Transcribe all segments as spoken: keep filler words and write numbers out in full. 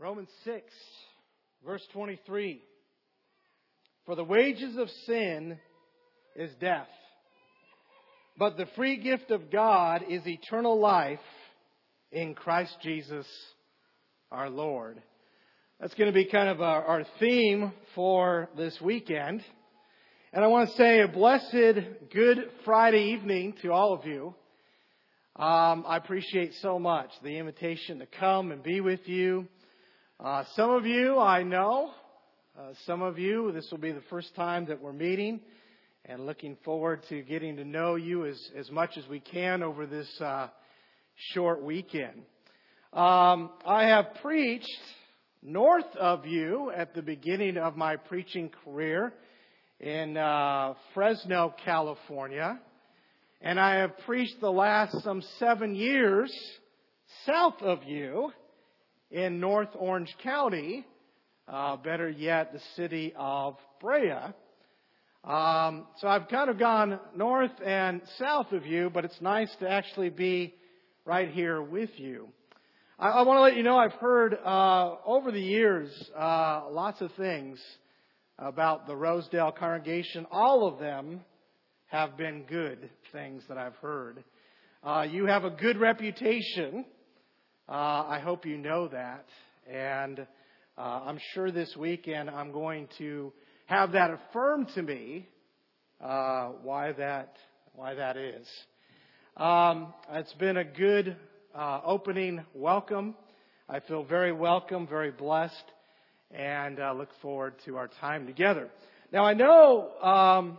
Romans six, verse twenty-three. For the wages of sin is death, but the free gift of God is eternal life in Christ Jesus our Lord. That's going to be kind of our, our theme for this weekend. And I want to say a blessed Good Friday evening to all of you. Um, I appreciate so much the invitation to come and be with you. Uh, some of you I know. Uh, some of you, this will be the first time that we're meeting, and looking forward to getting to know you as, as much as we can over this uh, short weekend. Um, I have preached north of you at the beginning of my preaching career in uh, Fresno, California. And I have preached the last some seven years south of you in North Orange County, uh, better yet, the city of Brea. Um, so I've kind of gone north and south of you, but it's nice to actually be right here with you. I, I want to let you know I've heard uh, over the years uh, lots of things about the Rosedale congregation. All of them have been good things that I've heard. Uh, you have a good reputation. Uh, I hope you know that. And uh, I'm sure this weekend I'm going to have that affirmed to me uh, why that why that is. Um, it's been a good uh, opening welcome. I feel very welcome, very blessed, and uh, look forward to our time together. Now I know um,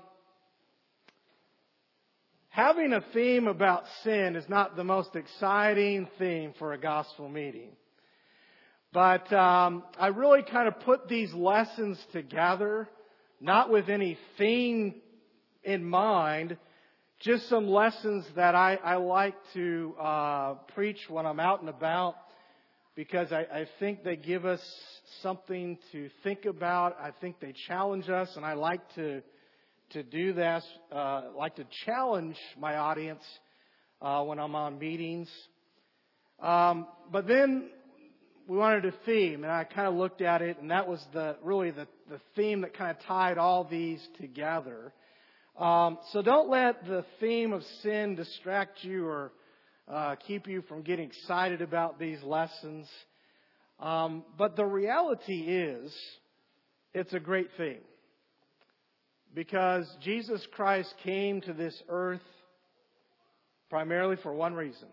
having a theme about sin is not the most exciting theme for a gospel meeting. But um, I really kind of put these lessons together, not with any theme in mind, just some lessons that I, I like to uh, preach when I'm out and about, because I, I think they give us something to think about. I think they challenge us, and I like to to do this. Uh, like to challenge my audience uh, when I'm on meetings. Um, but then we wanted a theme, and I kind of looked at it, and that was the really the, the theme that kind of tied all these together. Um, so don't let the theme of sin distract you or uh, keep you from getting excited about these lessons. Um, but the reality is, it's a great theme. Because Jesus Christ came to this earth primarily for one reason.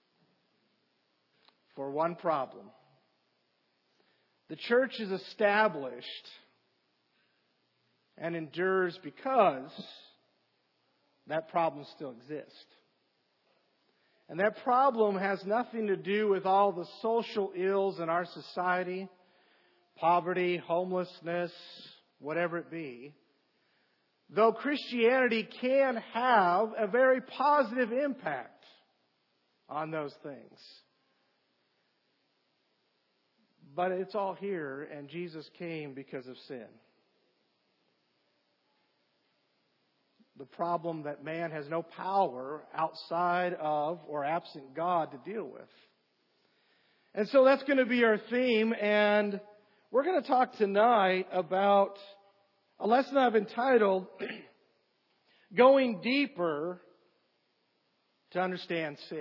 For one problem. The church is established and endures because that problem still exists. And that problem has nothing to do with all the social ills in our society, poverty, homelessness, whatever it be. Though Christianity can have a very positive impact on those things. But it's all here, and Jesus came because of sin. The problem that man has no power outside of or absent God to deal with. And so that's going to be our theme, and we're going to talk tonight about a lesson I've entitled, Going Deeper to Understand Sin.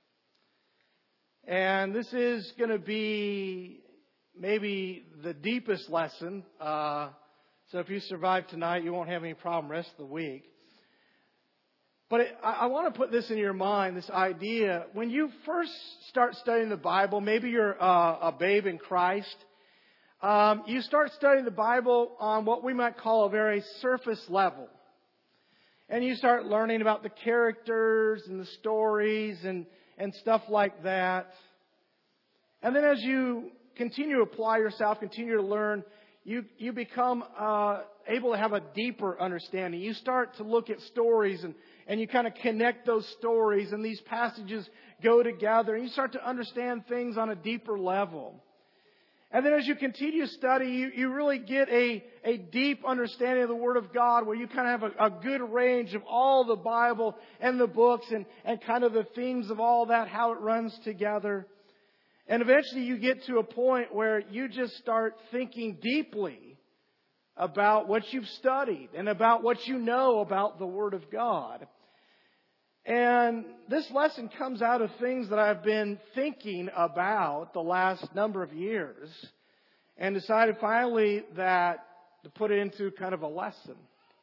And this is going to be maybe the deepest lesson. Uh, so if you survive tonight, you won't have any problem the rest of the week. But it, I, I want to put this in your mind, this idea. When you first start studying the Bible, maybe you're uh, a babe in Christ. Um, you start studying the Bible on what we might call a very surface level. And you start learning about the characters and the stories and, and stuff like that. And then as you continue to apply yourself, continue to learn, you, you become uh, able to have a deeper understanding. You start to look at stories and, and you kind of connect those stories, and these passages go together, and you start to understand things on a deeper level. And then as you continue to study, you, you really get a, a deep understanding of the Word of God, where you kind of have a, a good range of all the Bible and the books and, and kind of the themes of all that, how it runs together. And eventually you get to a point where you just start thinking deeply about what you've studied and about what you know about the Word of God. And this lesson comes out of things that I've been thinking about the last number of years and decided finally that to put it into kind of a lesson.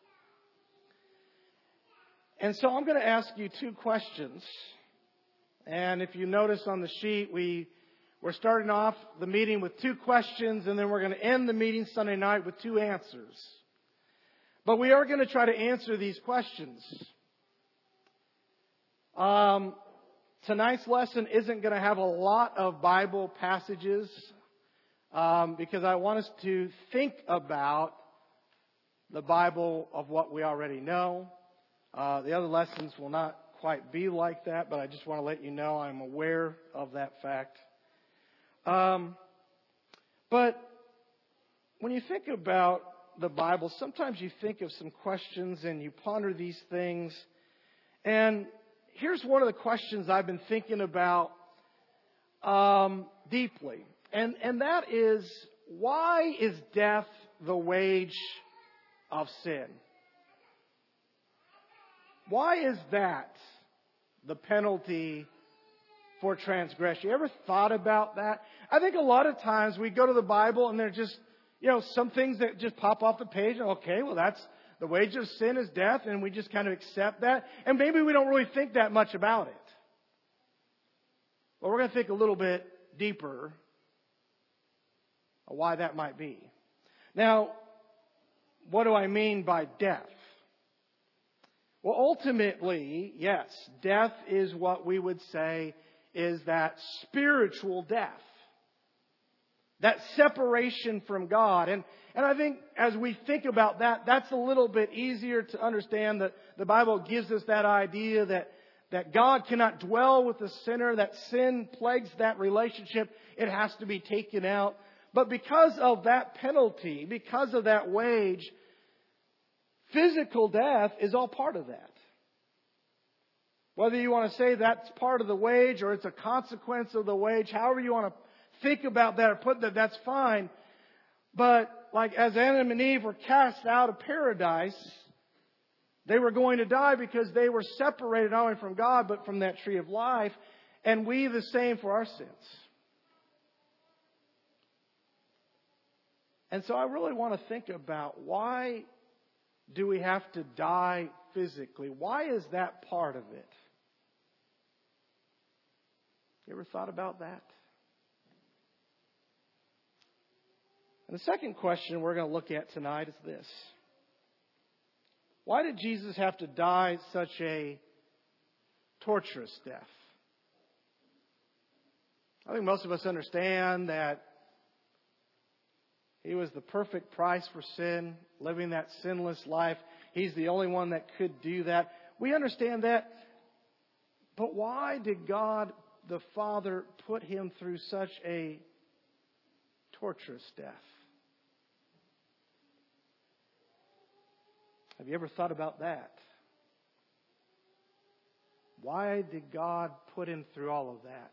And so I'm going to ask you two questions. And if you notice on the sheet, we, we're starting off the meeting with two questions, and then we're going to end the meeting Sunday night with two answers. But we are going to try to answer these questions. Um, tonight's lesson isn't going to have a lot of Bible passages um, because I want us to think about the Bible of what we already know. Uh, the other lessons will not quite be like that, but I just want to let you know I'm aware of that fact. Um, but when you think about the Bible, sometimes you think of some questions and you ponder these things. And here's one of the questions I've been thinking about um, deeply. And, and that is, why is death the wage of sin? Why is that the penalty for transgression? You ever thought about that? I think a lot of times we go to the Bible and there's just, you know, some things that just pop off the page. And okay, well, that's the wage of sin is death, and we just kind of accept that. And maybe we don't really think that much about it. But we're going to think a little bit deeper of why that might be. Now, what do I mean by death? Well, ultimately, yes, death is what we would say is that spiritual death. That separation from God. And, and I think as we think about that, that's a little bit easier to understand. That the Bible gives us that idea that, that God cannot dwell with the sinner, that sin plagues that relationship. It has to be taken out. But because of that penalty, because of that wage, physical death is all part of that. Whether you want to say that's part of the wage or it's a consequence of the wage, however you want to think about that or put that, that's fine. But like as Adam and Eve were cast out of paradise, they were going to die because they were separated not only from God but from that tree of life. And we the same for our sins. And so I really want to think about, why do we have to die physically? Why is that part of it? You ever thought about that? And the second question we're going to look at tonight is this. Why did Jesus have to die such a torturous death? I think most of us understand that He was the perfect price for sin, living that sinless life. He's the only one that could do that. We understand that. But why did God the Father put Him through such a torturous death? Have you ever thought about that? Why did God put Him through all of that?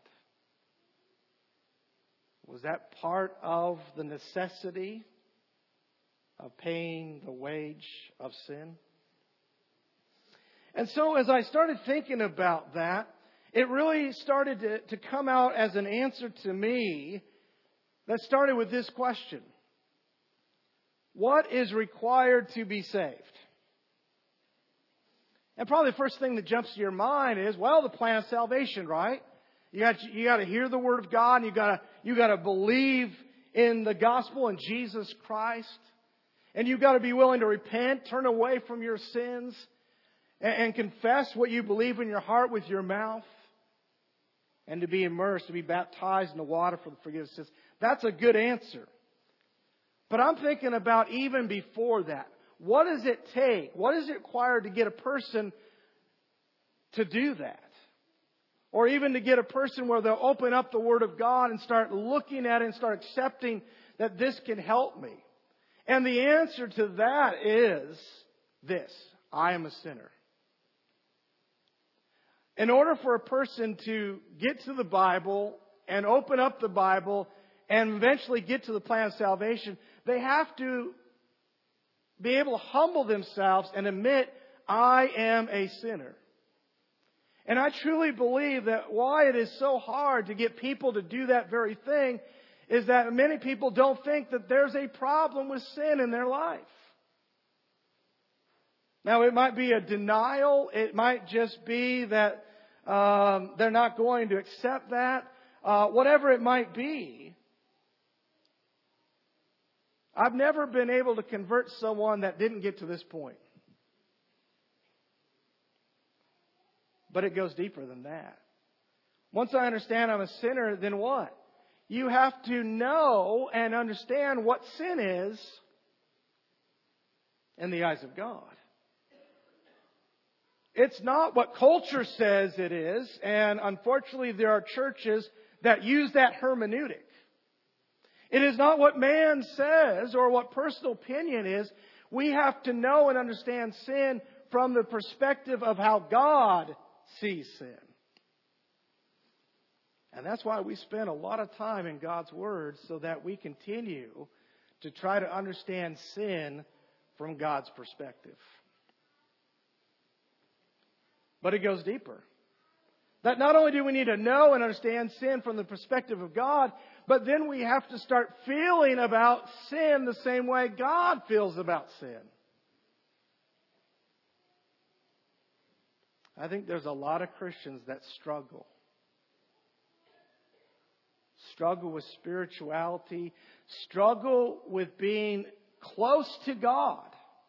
Was that part of the necessity of paying the wage of sin? And so as I started thinking about that, it really started to, to come out as an answer to me that started with this question. What is required to be saved? And probably the first thing that jumps to your mind is, well, the plan of salvation, right? You got you got to hear the Word of God, and you got to you got to believe in the gospel and Jesus Christ, and you've got to be willing to repent, turn away from your sins, and, and confess what you believe in your heart with your mouth, and to be immersed, to be baptized in the water for the forgiveness of sins. That's a good answer. But I'm thinking about even before that. What does it take? What is it required to get a person to do that? Or even to get a person where they'll open up the Word of God and start looking at it and start accepting that this can help me. And the answer to that is this: I am a sinner. In order for a person to get to the Bible and open up the Bible and eventually get to the plan of salvation, they have to be able to humble themselves and admit, I am a sinner. And I truly believe that why it is so hard to get people to do that very thing is that many people don't think that there's a problem with sin in their life. Now, it might be a denial. It might just be that um, they're not going to accept that. Uh, whatever it might be. I've never been able to convert someone that didn't get to this point. But it goes deeper than that. Once I understand I'm a sinner, then what? You have to know and understand what sin is in the eyes of God. It's not what culture says it is, and unfortunately there are churches that use that hermeneutic. It is not what man says or what personal opinion is. We have to know and understand sin from the perspective of how God sees sin. And that's why we spend a lot of time in God's Word so that we continue to try to understand sin from God's perspective. But it goes deeper. That not only do we need to know and understand sin from the perspective of God, but then we have to start feeling about sin the same way God feels about sin. I think there's a lot of Christians that struggle. Struggle with spirituality. Struggle with being close to God.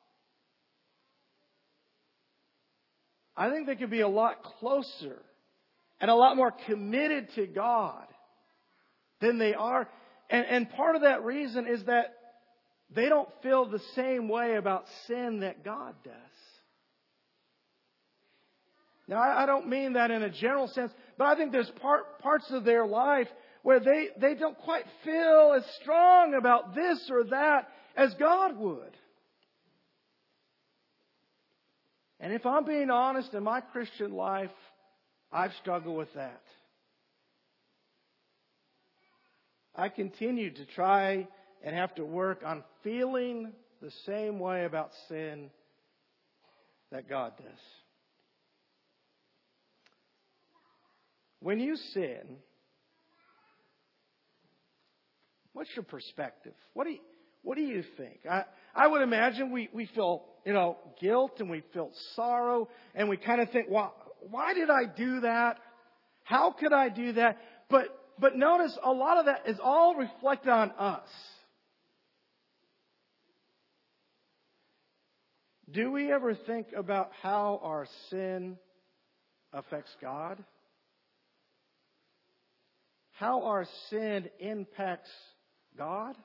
I think they could be a lot closer and a lot more committed to God than they are. And, and part of that reason is that they don't feel the same way about sin that God does. Now, I, I don't mean that in a general sense, but I think there's part, parts of their life where they, they don't quite feel as strong about this or that as God would. And if I'm being honest, in my Christian life, I've struggled with that. I continue to try and have to work on feeling the same way about sin that God does. When you sin, what's your perspective? What do you, what do you think? I, I would imagine we, we feel, you know, guilt and we feel sorrow and we kind of think, well, why did I do that? How could I do that? But but notice a lot of that is all reflected on us. Do we ever think about how our sin affects God? How our sin impacts God?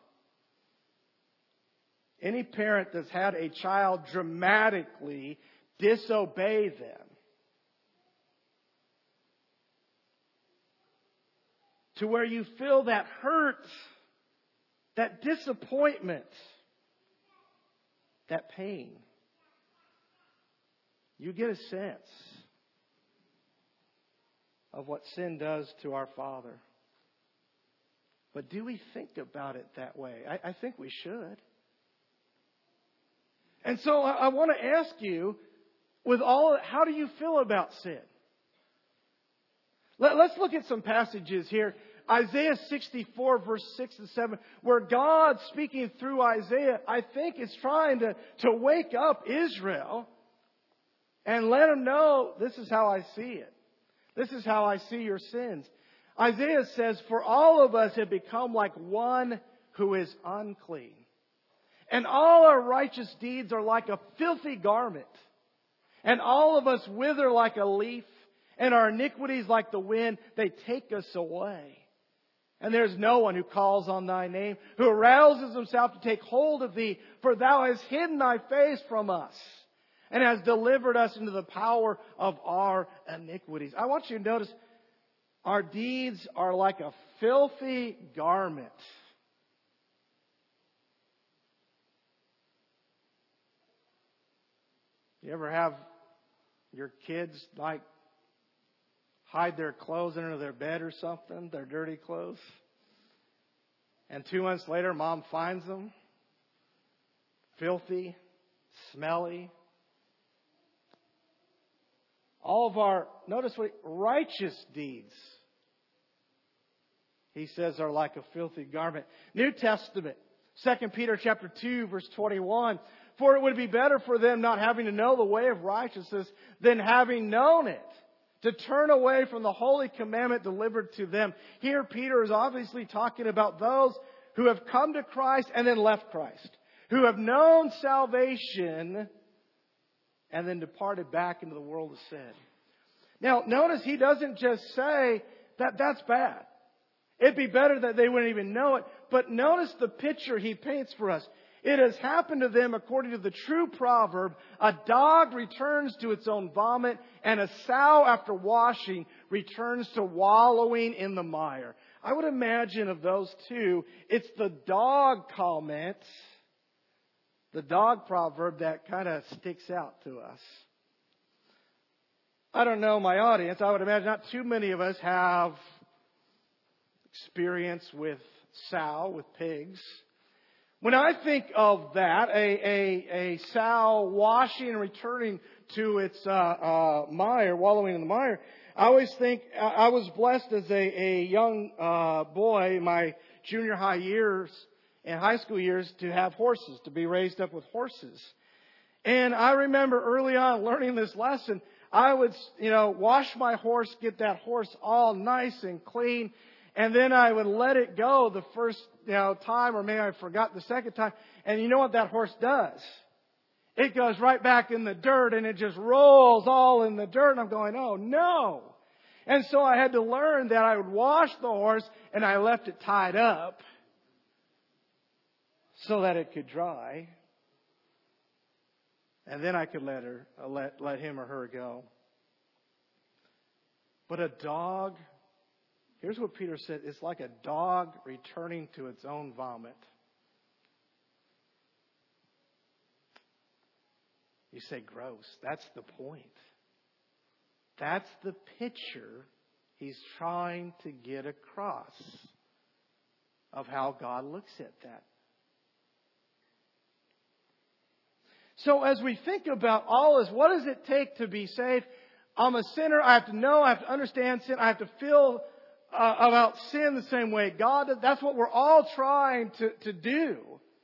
Any parent that's had a child dramatically disobey them, to where you feel that hurt, that disappointment, that pain. You get a sense of what sin does to our Father. But do we think about it that way? I, I think we should. And so I, I want to ask you, with all, how do you feel about sin? Let, let's look at some passages here. Isaiah sixty-four, verse six and seven, where God, speaking through Isaiah, I think is trying to, to wake up Israel and let them know, this is how I see it. This is how I see your sins. Isaiah says, for all of us have become like one who is unclean. And all our righteous deeds are like a filthy garment. And all of us wither like a leaf. And our iniquities like the wind, they take us away. And there's no one who calls on thy name, who arouses himself to take hold of thee. For thou hast hidden thy face from us, and hast delivered us into the power of our iniquities. I want you to notice, our deeds are like a filthy garment. You ever have your kids like hide their clothes under their bed or something, their dirty clothes. And two months later, mom finds them. Filthy, smelly. All of our, notice what, righteous deeds, he says, are like a filthy garment. New Testament, Second Peter chapter two, verse twenty-one. For it would be better for them not having to know the way of righteousness than having known it, to turn away from the holy commandment delivered to them. Here Peter is obviously talking about those who have come to Christ and then left Christ, who have known salvation and then departed back into the world of sin. Now, notice he doesn't just say that that's bad. It'd be better that they wouldn't even know it. But notice the picture he paints for us. It has happened to them according to the true proverb, a dog returns to its own vomit, and a sow after washing returns to wallowing in the mire. I would imagine of those two, it's the dog comment, the dog proverb that kind of sticks out to us. I don't know my audience. I would imagine not too many of us have experience with sow, with pigs. When I think of that, a, a, a sow washing and returning to its uh, uh, mire, wallowing in the mire, I always think, I was blessed as a, a young uh, boy in my junior high years and high school years to have horses, to be raised up with horses. And I remember early on learning this lesson, I would, you know, wash my horse, get that horse all nice and clean, and then I would let it go the first, you know, time, or maybe I forgot the second time. And you know what that horse does? It goes right back in the dirt and it just rolls all in the dirt. And I'm going, oh no. And so I had to learn that I would wash the horse and I left it tied up so that it could dry. And then I could let her, let, let him or her go. But a dog, here's what Peter said. It's like a dog returning to its own vomit. You say, gross. That's the point. That's the picture he's trying to get across of how God looks at that. So as we think about all this, what does it take to be saved? I'm a sinner. I have to know. I have to understand sin. I have to feel uh, about sin the same way God does. That's what we're all trying to, to do.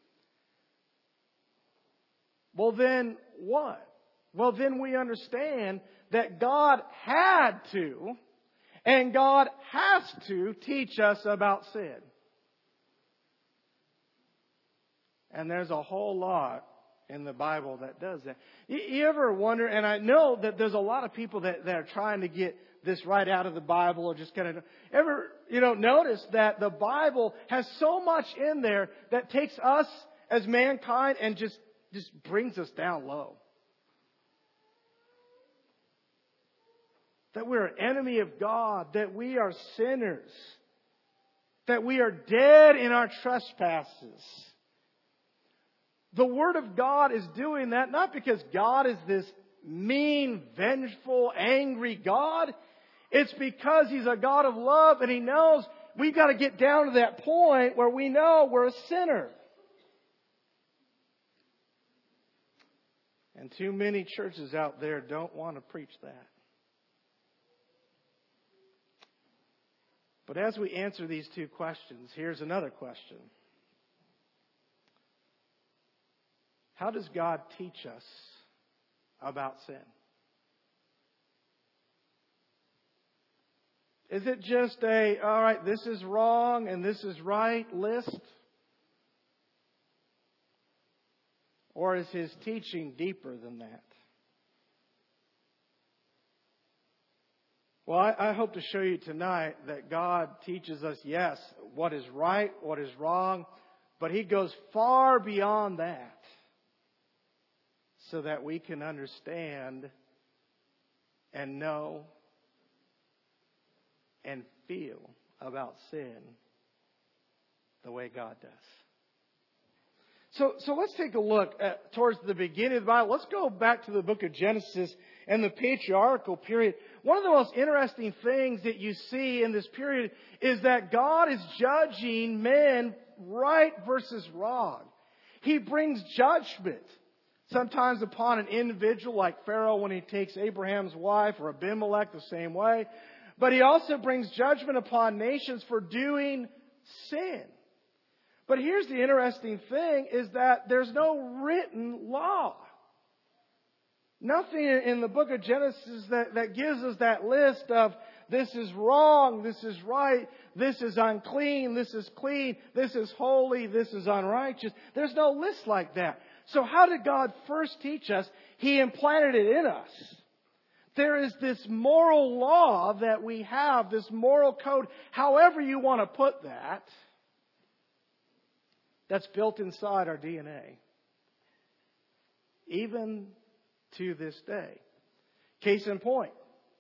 Well, then what? Well, then we understand that God had to, and God has to teach us about sin. And there's a whole lot in the Bible that does that. You, you ever wonder, and I know that there's a lot of people that, that are trying to get this right out of the Bible, or just kind of, ever, you know, notice that the Bible has so much in there that takes us as mankind and just, just brings us down low. That we're an enemy of God, that we are sinners, that we are dead in our trespasses. The Word of God is doing that not because God is this mean, vengeful, angry God. It's because He's a God of love and He knows we've got to get down to that point where we know we're a sinner. And too many churches out there don't want to preach that. But as we answer these two questions, here's another question. How does God teach us about sin? Is it just a, all right, this is wrong and this is right list? Or is His teaching deeper than that? Well, I, I hope to show you tonight that God teaches us, yes, what is right, what is wrong, but He goes far beyond that so that we can understand and know and feel about sin the way God does. So, so let's take a look at, towards the beginning of the Bible. Let's go back to the book of Genesis and the patriarchal period. One of the most interesting things that you see in this period is that God is judging men right versus wrong. He brings judgment, sometimes upon an individual like Pharaoh when he takes Abraham's wife, or Abimelech the same way. But He also brings judgment upon nations for doing sin. But here's the interesting thing, is that there's no written law. Nothing in the book of Genesis that, that gives us that list of this is wrong, this is right, this is unclean, this is clean, this is holy, this is unrighteous. There's no list like that. So how did God first teach us? He implanted it in us. There is this moral law that we have, this moral code, however you want to put that, that's built inside our D N A. Even to this day. Case in point.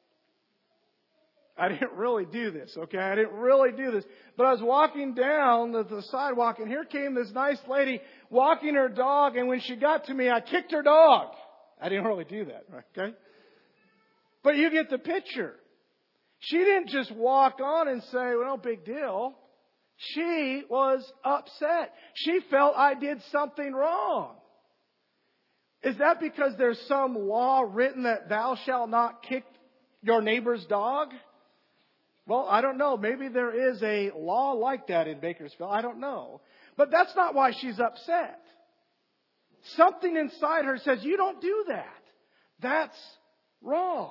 I didn't really do this, okay? I didn't really do this. But I was walking down the, the sidewalk, and here came this nice lady walking her dog, and when she got to me, I kicked her dog. I didn't really do that, okay? But you get the picture. She didn't just walk on and say, well, no big deal. She was upset. She felt I did something wrong. Is that because there's some law written that thou shalt not kick your neighbor's dog? Well, I don't know. Maybe there is a law like that in Bakersfield. I don't know. But that's not why she's upset. Something inside her says, you don't do that. That's wrong.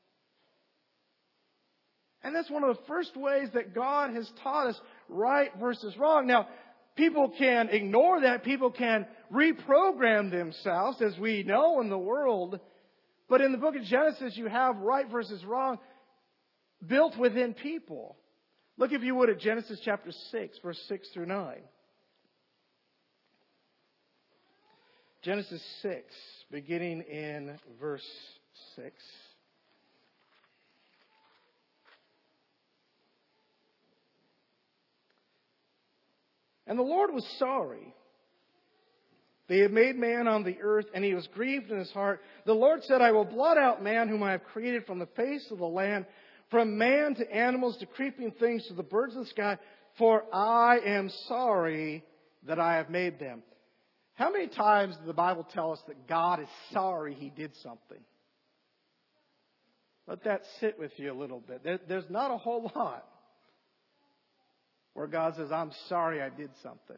And that's one of the first ways that God has taught us right versus wrong. Now, people can ignore that. People can reprogram themselves, as we know in the world. But in the book of Genesis, you have right versus wrong built within people. Look, if you would, at Genesis chapter six, verse six through nine. Genesis six, beginning in verse six. And the Lord was sorry. They had made man on the earth, and He was grieved in His heart. The Lord said, I will blot out man whom I have created from the face of the land, from man to animals to creeping things to the birds of the sky, for I am sorry that I have made them. How many times does the Bible tell us that God is sorry He did something? Let that sit with you a little bit. There, there's not a whole lot where God says, I'm sorry I did something.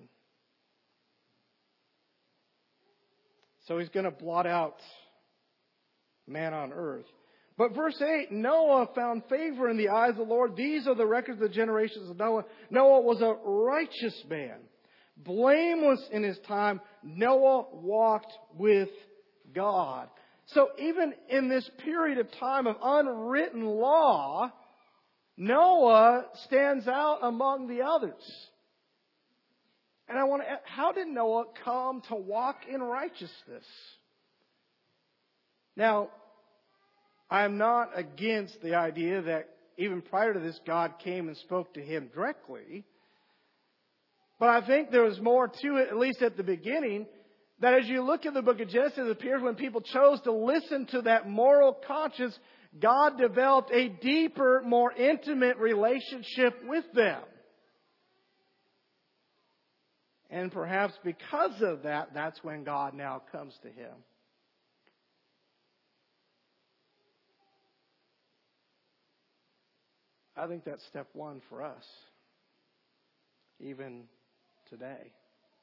So He's going to blot out man on earth. But verse eight, Noah found favor in the eyes of the Lord. These are the records of the generations of Noah. Noah was a righteous man, blameless in his time. Noah walked with God. So even in this period of time of unwritten law, Noah stands out among the others. And I want to ask, how did Noah come to walk in righteousness? Now, I'm not against the idea that even prior to this, God came and spoke to him directly. But I think there was more to it, at least at the beginning, that as you look at the book of Genesis, it appears when people chose to listen to that moral conscience, God developed a deeper, more intimate relationship with them. And perhaps because of that, that's when God now comes to him. I think that's step one for us, even today.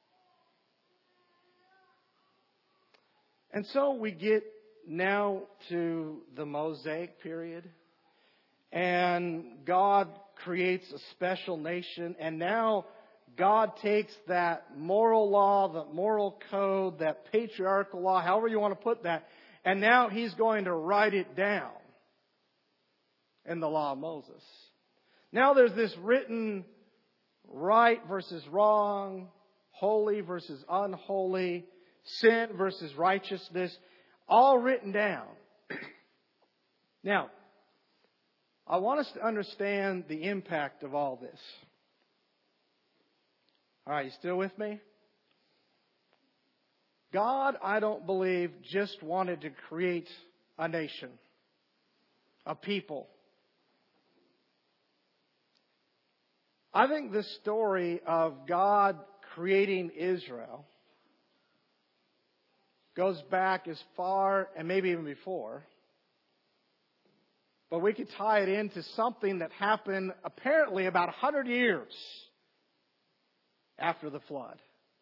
And so we get now to the Mosaic period, and God creates a special nation, and now God takes that moral law, the moral code, that patriarchal law, however you want to put that, and now He's going to write it down in the law of Moses. Now there's this written right versus wrong, holy versus unholy, sin versus righteousness, all written down. Now, I want us to understand the impact of all this. All right, you still with me? God, I don't believe, just wanted to create a nation, a people. I think the story of God creating Israel goes back as far, and maybe even before, but we could tie it into something that happened apparently about one hundred years after the flood.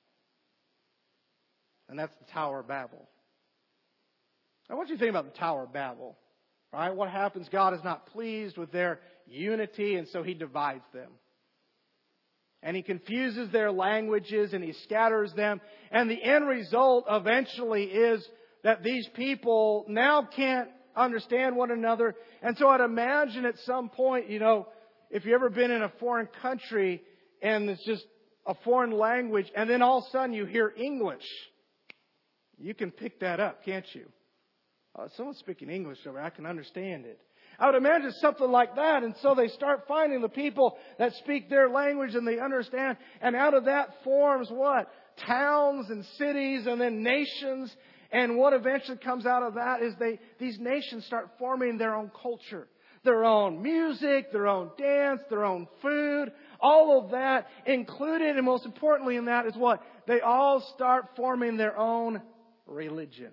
And that's the Tower of Babel. I want you to think about the Tower of Babel. Right? What happens? God is not pleased with their unity, and so He divides them. And He confuses their languages, and He scatters them. And the end result eventually is that these people now can't understand one another. And so I'd imagine at some point, you know, if you've ever been in a foreign country and it's just a foreign language, and then all of a sudden you hear English, you can pick that up, can't you? Oh, someone's speaking English over, I can understand it. I would imagine something like that. And so they start finding the people that speak their language and they understand. And out of that forms what? Towns and cities and then nations. And what eventually comes out of that is they these nations start forming their own culture. Their own music, their own dance, their own food. All of that included, and most importantly in that is what? They all start forming their own religion.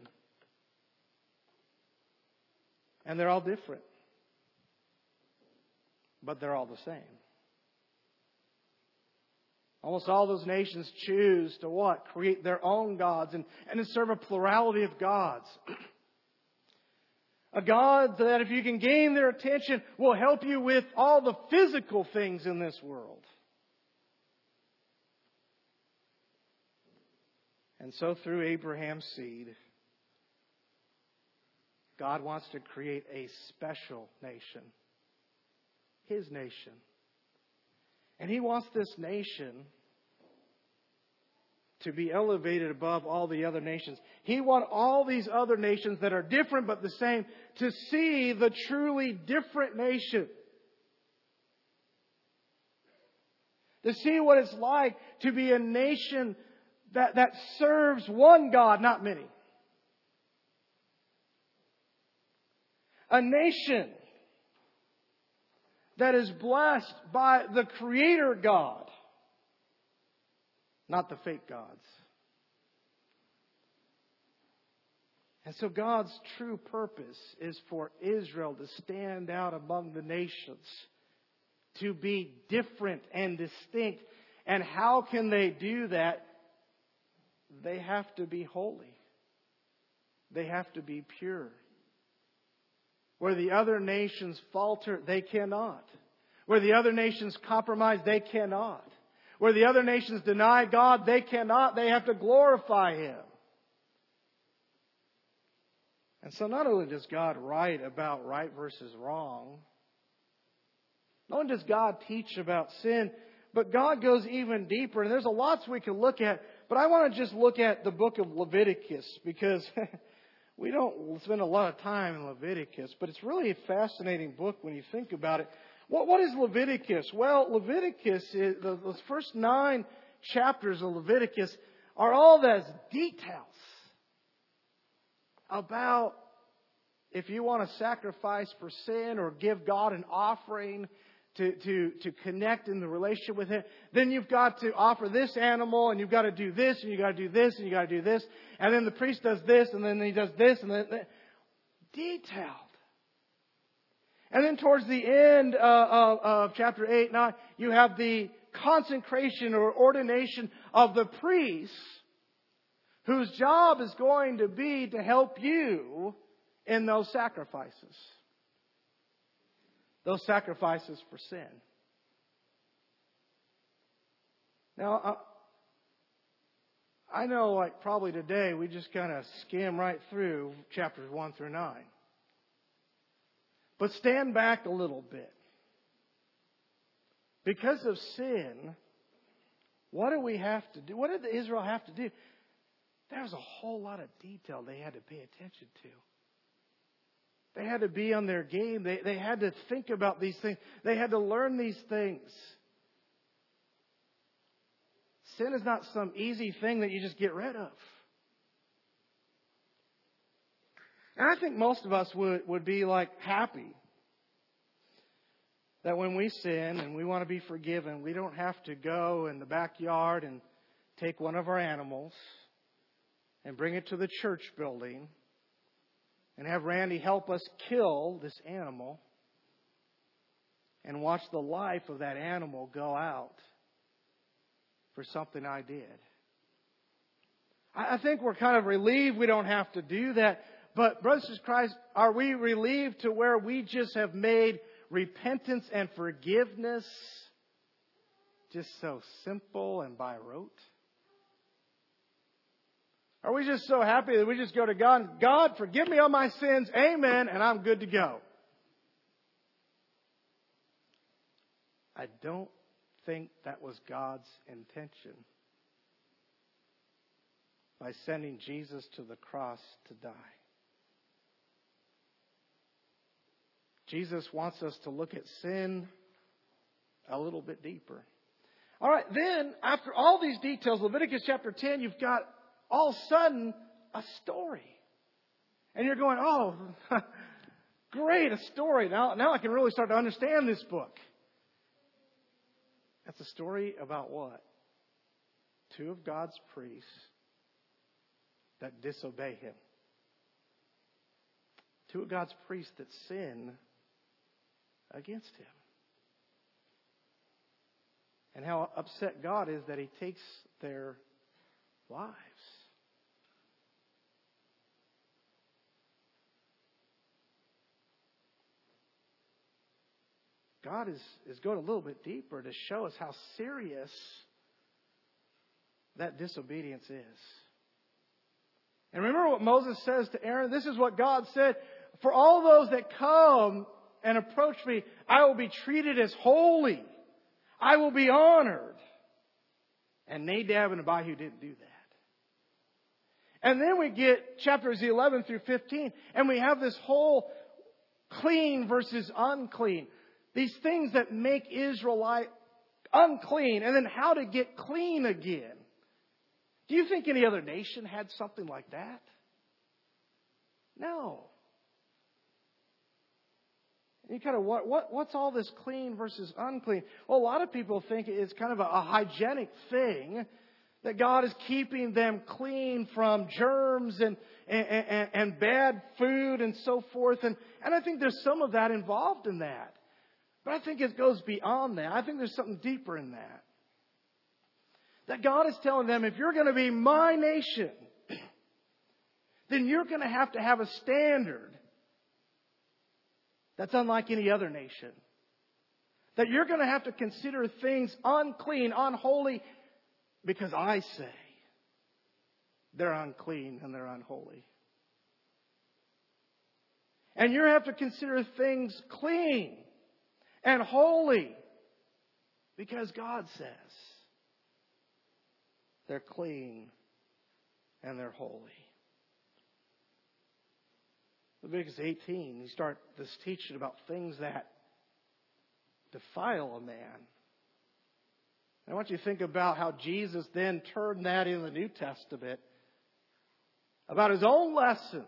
And they're all different. But they're all the same. Almost all those nations choose to what? Create their own gods and, and to serve a plurality of gods. A God that if you can gain their attention will help you with all the physical things in this world. And so through Abraham's seed, God wants to create a special nation. His nation. And He wants this nation to be elevated above all the other nations. He wants all these other nations that are different but the same to see the truly different nation. To see what it's like to be a nation that, that serves one God, not many. A nation that is blessed by the Creator God, not the fake gods. And so God's true purpose is for Israel to stand out among the nations, to be different and distinct. And how can they do that? They have to be holy. They have to be pure. Where the other nations falter, they cannot. Where the other nations compromise, they cannot. Where the other nations deny God, they cannot. They have to glorify Him. And so not only does God write about right versus wrong, not only does God teach about sin, but God goes even deeper. And there's a lot we can look at, but I want to just look at the book of Leviticus because we don't spend a lot of time in Leviticus, but it's really a fascinating book when you think about it. What, what is Leviticus? Well, Leviticus, is, the, those first nine chapters of Leviticus are all those details about if you want to sacrifice for sin or give God an offering to, to, to connect in the relationship with Him, then you've got to offer this animal and you've got to do this and you've got to do this and you've got to do this. And then the priest does this and then he does this and then... Detailed. And then towards the end uh, of, of chapter eight, nine, you have the consecration or ordination of the priests whose job is going to be to help you in those sacrifices. Those sacrifices for sin. Now, I know like probably today we just kind of skim right through chapters one through nine. But stand back a little bit. Because of sin, what do we have to do? What did Israel have to do? There was a whole lot of detail they had to pay attention to. They had to be on their game. They, they had to think about these things. They had to learn these things. Sin is not some easy thing that you just get rid of. And I think most of us would, would be like happy that when we sin and we want to be forgiven, we don't have to go in the backyard and take one of our animals and bring it to the church building and have Randy help us kill this animal and watch the life of that animal go out for something I did. I think we're kind of relieved we don't have to do that. But, brothers and sisters in Christ, are we relieved to where we just have made repentance and forgiveness just so simple and by rote? Are we just so happy that we just go to God and, God, forgive me all my sins, amen, and I'm good to go? I don't think that was God's intention by sending Jesus to the cross to die. Jesus wants us to look at sin a little bit deeper. All right, then, after all these details, Leviticus chapter ten, you've got all of a sudden a story. And you're going, oh, great, a story. Now, now I can really start to understand this book. That's a story about what? Two of God's priests that disobey Him. Two of God's priests that sin against Him. And how upset God is that He takes their lives. God is, is going a little bit deeper to show us how serious that disobedience is. And remember what Moses says to Aaron? This is what God said. For all those that come and approach me, I will be treated as holy. I will be honored. And Nadab and Abihu didn't do that. And then we get chapters eleven through fifteen. And we have this whole clean versus unclean. These things that make Israelite unclean. And then how to get clean again. Do you think any other nation had something like that? No. You kind of what, what what's all this clean versus unclean? Well, a lot of people think it's kind of a, a hygienic thing that God is keeping them clean from germs and and, and and bad food and so forth. And and I think there's some of that involved in that. But I think it goes beyond that. I think there's something deeper in that. That God is telling them, if you're going to be my nation, then you're going to have to have a standard that's unlike any other nation. That you're going to have to consider things unclean, unholy, because I say they're unclean and they're unholy. And you have to consider things clean and holy because God says they're clean and they're holy. Leviticus eighteen, you start this teaching about things that defile a man. I want you to think about how Jesus then turned that in the New Testament about His own lessons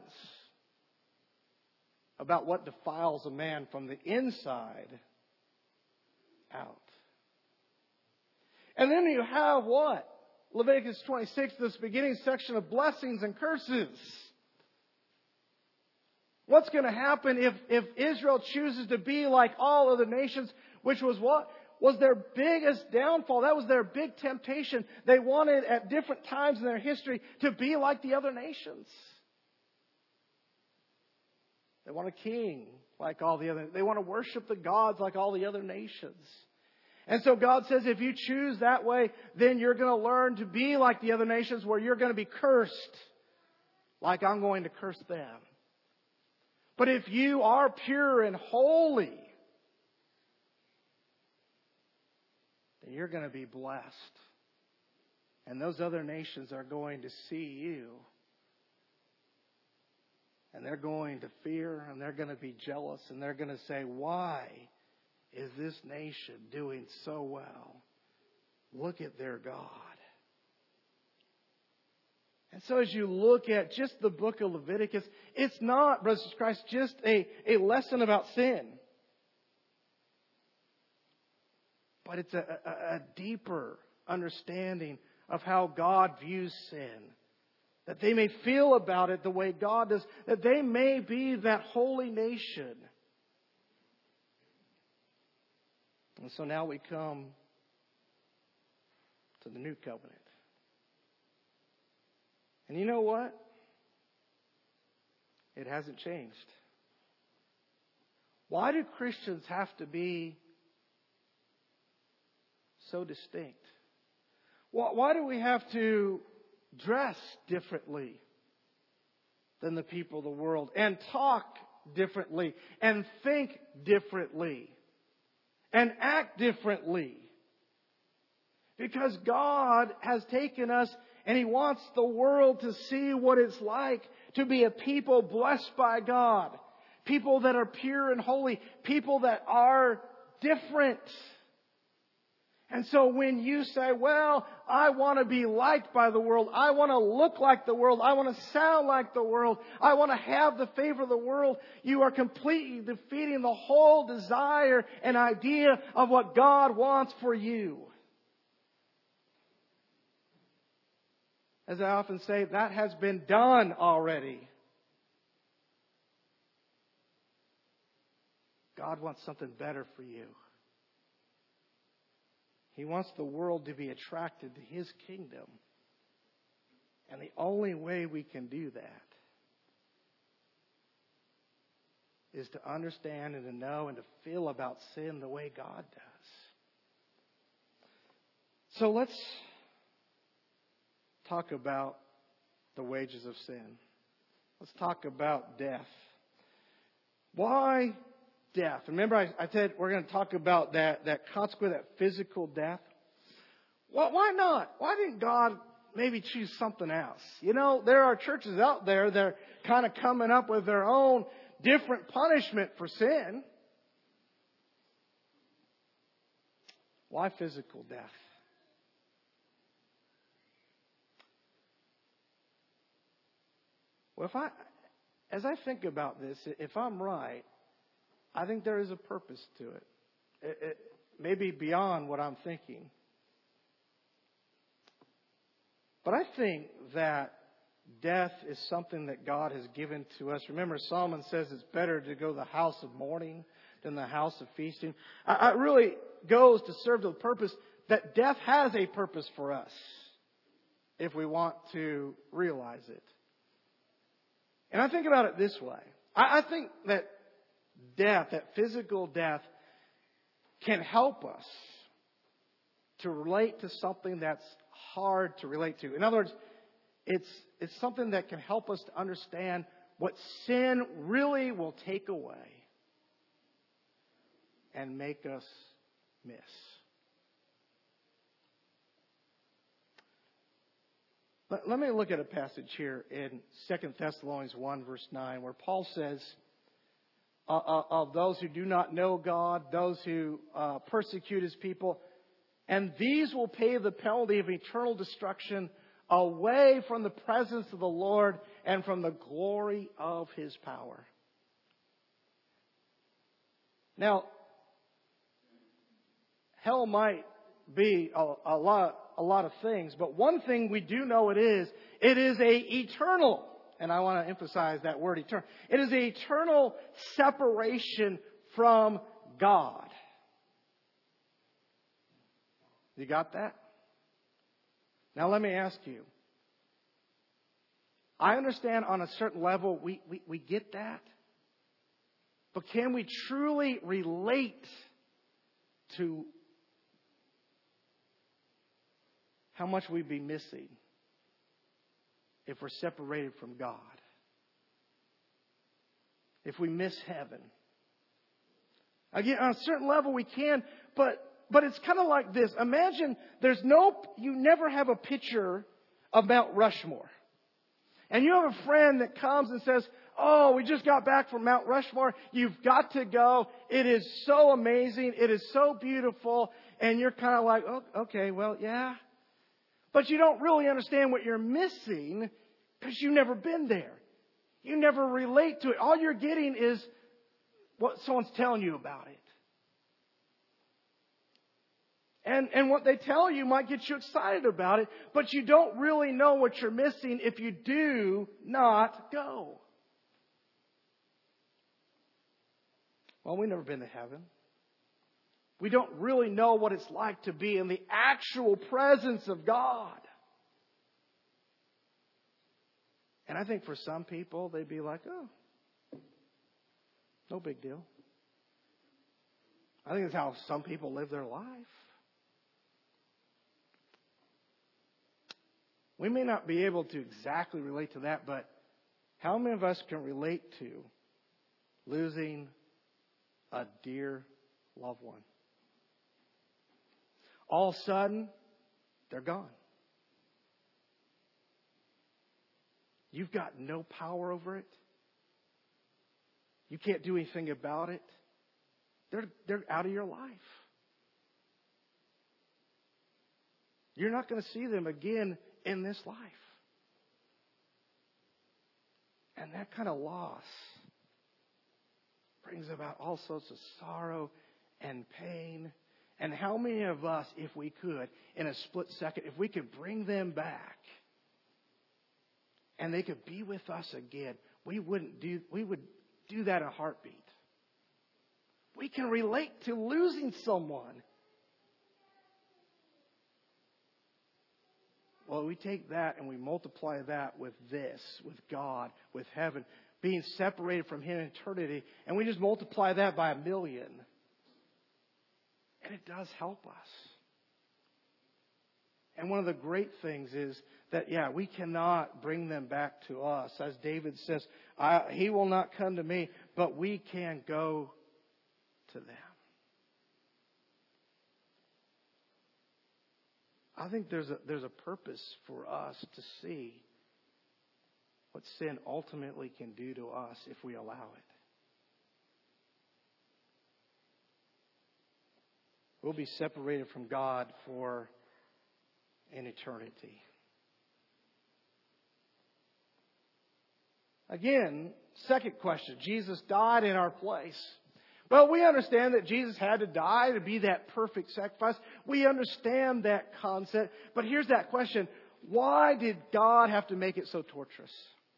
about what defiles a man from the inside out. And then you have what? Leviticus twenty-six, this beginning section of blessings and curses. What's going to happen if, if Israel chooses to be like all other nations, which was what? Was their biggest downfall. That was their big temptation. They wanted at different times in their history to be like the other nations. They want a king like all the other. They want to worship the gods like all the other nations. And so God says if you choose that way, then you're going to learn to be like the other nations where you're going to be cursed like I'm going to curse them. But if you are pure and holy, then you're going to be blessed. And those other nations are going to see you. And they're going to fear and they're going to be jealous and they're going to say, why is this nation doing so well? Look at their God. And so as you look at just the book of Leviticus, it's not, brothers and sisters, just a, a lesson about sin. But it's a, a, a deeper understanding of how God views sin. That they may feel about it the way God does. That they may be that holy nation. And so now we come to the new covenant. And you know what? It hasn't changed. Why do Christians have to be so distinct? Why do we have to dress differently than the people of the world and talk differently and think differently and act differently? Because God has taken us and He wants the world to see what it's like to be a people blessed by God. People that are pure and holy. People that are different. And so when you say, well, I want to be liked by the world. I want to look like the world. I want to sound like the world. I want to have the favor of the world. You are completely defeating the whole desire and idea of what God wants for you. As I often say, that has been done already. God wants something better for you. He wants the world to be attracted to His kingdom. And the only way we can do that is to understand and to know and to feel about sin the way God does. So let's talk about the wages of sin. Let's talk about death. Why death? Remember I, I said we're going to talk about that, that consequence, that physical death. Well, why not? Why didn't God maybe choose something else? You know, there are churches out there that are kind of coming up with their own different punishment for sin. Why physical death? Well, if I, as I think about this, if I'm right, I think there is a purpose to it. It, it maybe beyond what I'm thinking. But I think that death is something that God has given to us. Remember, Solomon says it's better to go to the house of mourning than the house of feasting. It really goes to serve the purpose that death has a purpose for us if we want to realize it. And I think about it this way. I, I think that death, that physical death, can help us to relate to something that's hard to relate to. In other words, it's, it's something that can help us to understand what sin really will take away and make us miss. Let, let me look at a passage here in Second Thessalonians one, verse nine, where Paul says, uh, uh, of those who do not know God, those who uh, persecute His people, and these will pay the penalty of eternal destruction away from the presence of the Lord and from the glory of His power. Now, hell might be a, a lot, a lot of things, but one thing we do know it is, it is a eternal, and I want to emphasize that word eternal. It is a eternal separation from God. You got that? Now let me ask you. I understand on a certain level we, we, we get that. But can we truly relate to how much we'd be missing if we're separated from God? If we miss heaven? Again, on a certain level we can, but But it's kind of like this. Imagine there's no, you never have a picture of Mount Rushmore. And you have a friend that comes and says, oh, we just got back from Mount Rushmore. You've got to go. It is so amazing. It is so beautiful. And you're kind of like, oh, okay, well, yeah. But you don't really understand what you're missing Because you've never been there. You never relate to it. All you're getting is what someone's telling you about it. And, and what they tell you might get you excited about it, but you don't really know what you're missing if you do not go. Well, we've never been to heaven. We don't really know what it's like to be in the actual presence of God. And I think for some people, they'd be like, oh, no big deal. I think that's how some people live their life. We may not be able to exactly relate to that, but how many of us can relate to losing a dear loved one? All of a sudden, they're gone. You've got no power over it. You can't do anything about it. They're, they're out of your life. You're not going to see them again in this life. And that kind of loss brings about all sorts of sorrow and pain. And how many of us, if we could, in a split second, if we could bring them back and they could be with us again, we wouldn't do, we would do that in a heartbeat. We can relate to losing someone. Well, we take that and we multiply that with this, with God, with heaven, being separated from Him in eternity, and we just multiply that by a million. And it does help us. And one of the great things is that, yeah, we cannot bring them back to us. As David says, I, He will not come to me, but we can go to them. I think there's a, there's a purpose for us to see what sin ultimately can do to us if we allow it. We'll be separated from God for an eternity. Again, second question. Jesus died in our place. Well, we understand that Jesus had to die to be that perfect sacrifice. We understand that concept. But here's that question. Why did God have to make it so torturous?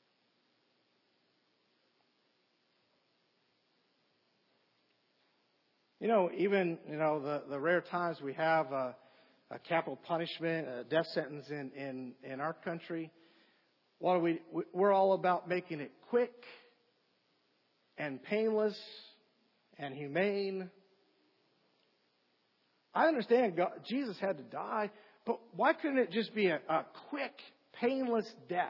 You know, even, you know, the, the rare times we have a, a capital punishment, a death sentence in, in, in our country, what are we, we're all about making it quick and painless and humane. I understand God, Jesus had to die, but why couldn't it just be a, a quick, painless death?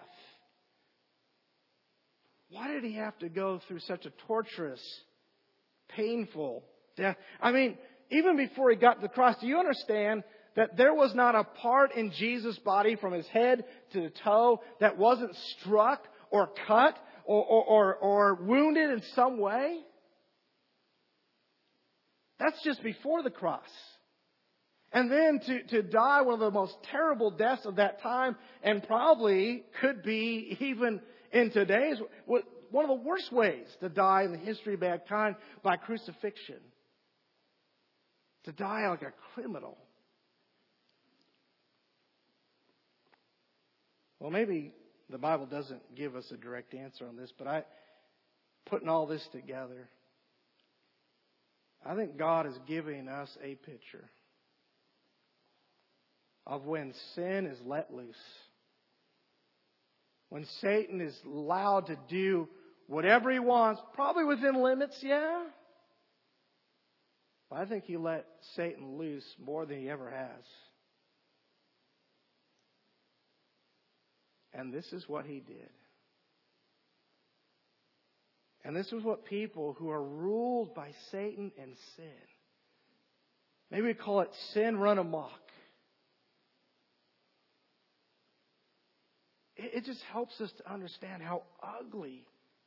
Why did He have to go through such a torturous, painful death? I mean, even before He got to the cross, do you understand that there was not a part in Jesus' body from His head to the toe that wasn't struck or cut or, or, or, or wounded in some way? That's just before the cross. And then to, to die one of the most terrible deaths of that time, and probably could be even in today's, one of the worst ways to die in the history of mankind, by crucifixion. To die like a criminal. Well, maybe the Bible doesn't give us a direct answer on this, but I, putting all this together, I think God is giving us a picture of when sin is let loose. When Satan is allowed to do whatever he wants, probably within limits, yeah. But I think He let Satan loose more than He ever has. And this is what He did. And this is what people who are ruled by Satan and sin, maybe we call it sin run amok. It, it just helps us to understand how ugly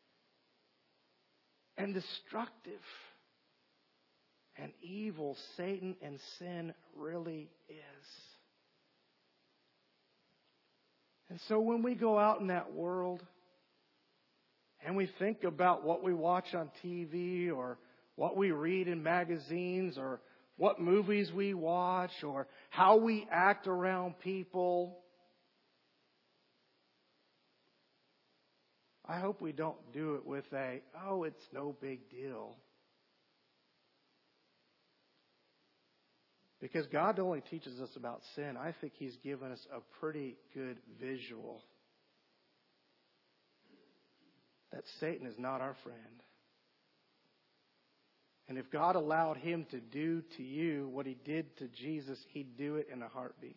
and destructive and evil Satan and sin really is. And so when we go out in that world and we think about what we watch on T V or what we read in magazines or what movies we watch or how we act around people, I hope we don't do it with a, oh, it's no big deal. Because God only teaches us about sin. I think He's given us a pretty good visual that Satan is not our friend. And if God allowed him to do to you what He did to Jesus, He'd do it in a heartbeat.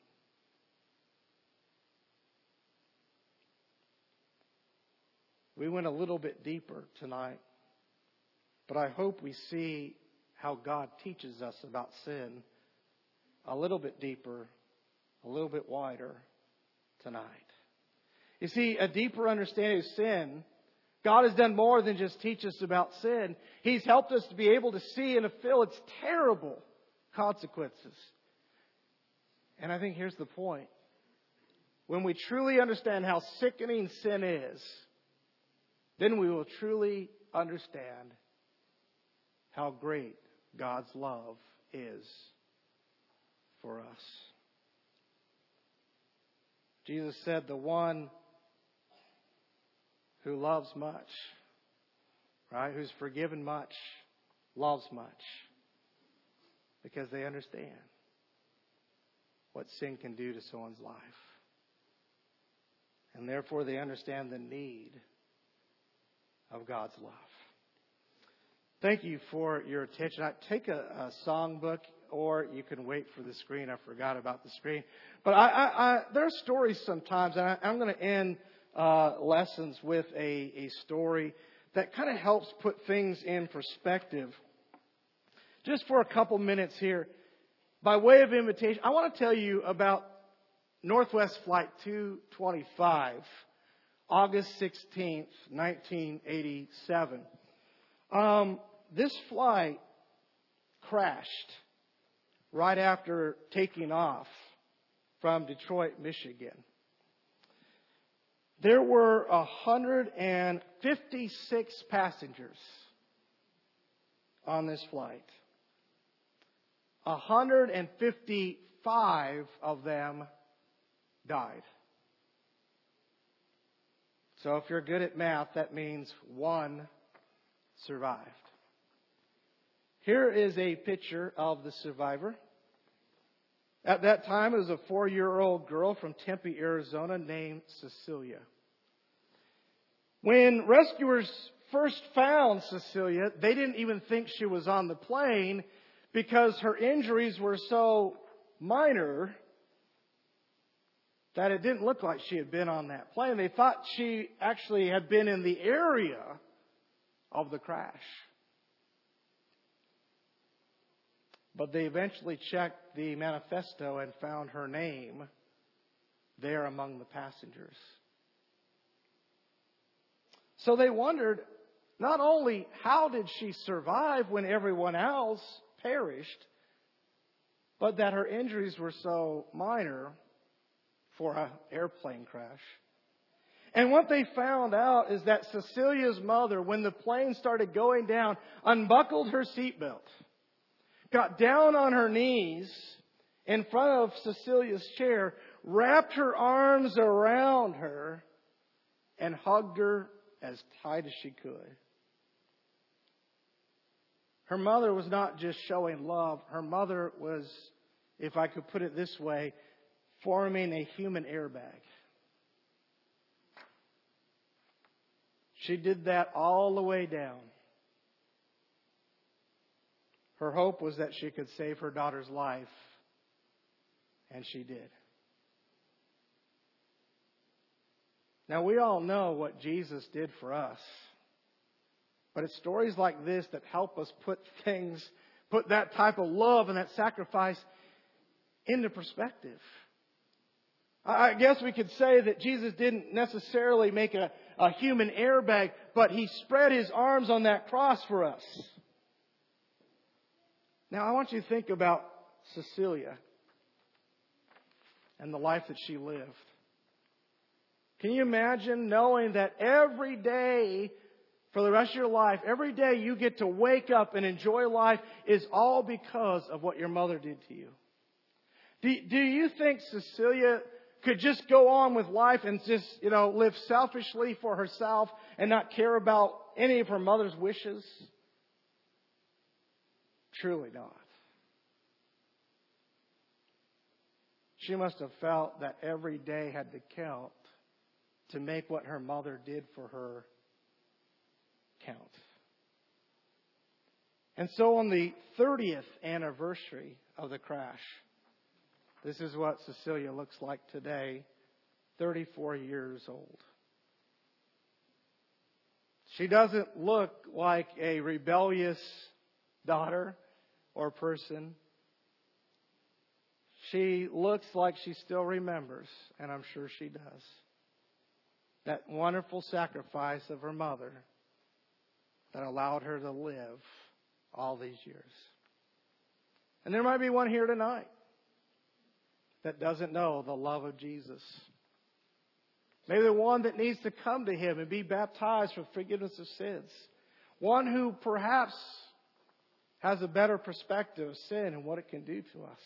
We went a little bit deeper tonight, but I hope we see how God teaches us about sin a little bit deeper, a little bit wider tonight. You see, a deeper understanding of sin, God has done more than just teach us about sin. He's helped us to be able to see and to feel its terrible consequences. And I think here's the point. When we truly understand how sickening sin is, then we will truly understand how great God's love is for us. Jesus said, the one who loves much, right, who's forgiven much, loves much. Because they understand what sin can do to someone's life. And therefore they understand the need of God's love. Thank you for your attention. I take a, a songbook, or you can wait for the screen. I forgot about the screen. But I, I, I, there are stories sometimes, and I, I'm going to end uh, lessons with a, a story that kind of helps put things in perspective. Just for a couple minutes here, by way of invitation, I want to tell you about Northwest Flight two twenty-five, August sixteenth, nineteen eighty-seven. Um, this flight crashed right after taking off from Detroit, Michigan. There were one hundred fifty-six passengers on this flight. one hundred fifty-five of them died. So if you're good at math, that means one survived. Here is a picture of the survivor. At that time, it was a four-year-old girl from Tempe, Arizona, named Cecilia. When rescuers first found Cecilia, they didn't even think she was on the plane because her injuries were so minor that it didn't look like she had been on that plane. They thought she actually had been in the area of the crash. But they eventually checked the manifesto and found her name there among the passengers. So they wondered, not only how did she survive when everyone else perished, but that her injuries were so minor for an airplane crash. And what they found out is that Cecilia's mother, when the plane started going down, unbuckled her seatbelt, got down on her knees in front of Cecilia's chair, wrapped her arms around her, and hugged her as tight as she could. Her mother was not just showing love. Her mother was, if I could put it this way, forming a human airbag. She did that all the way down. Her hope was that she could save her daughter's life, and she did. Now, we all know what Jesus did for us, but it's stories like this that help us put things, put that type of love and that sacrifice into perspective. I guess we could say that Jesus didn't necessarily make a, a human airbag, but He spread His arms on that cross for us. Now, I want you to think about Cecilia and the life that she lived. Can you imagine knowing that every day for the rest of your life, every day you get to wake up and enjoy life is all because of what your mother did to you? Do, do you think Cecilia could just go on with life and just, you know, live selfishly for herself and not care about any of her mother's wishes? Truly not. She must have felt that every day had to count to make what her mother did for her count. And so on the thirtieth anniversary of the crash, this is what Cecilia looks like today, thirty-four years old. She doesn't look like a rebellious daughter or person. She looks like she still remembers, and I'm sure she does, that wonderful sacrifice of her mother that allowed her to live all these years. And there might be one here tonight that doesn't know the love of Jesus. Maybe the one that needs to come to Him and be baptized for forgiveness of sins. One who perhaps has a better perspective of sin and what it can do to us.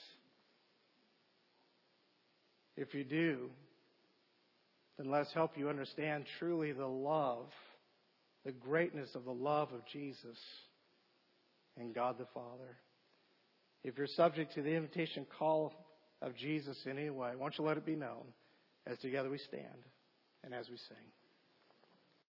If you do, then let's help you understand truly the love, the greatness of the love of Jesus and God the Father. If you're subject to the invitation call of Jesus in any way, why don't you let it be known as together we stand and as we sing.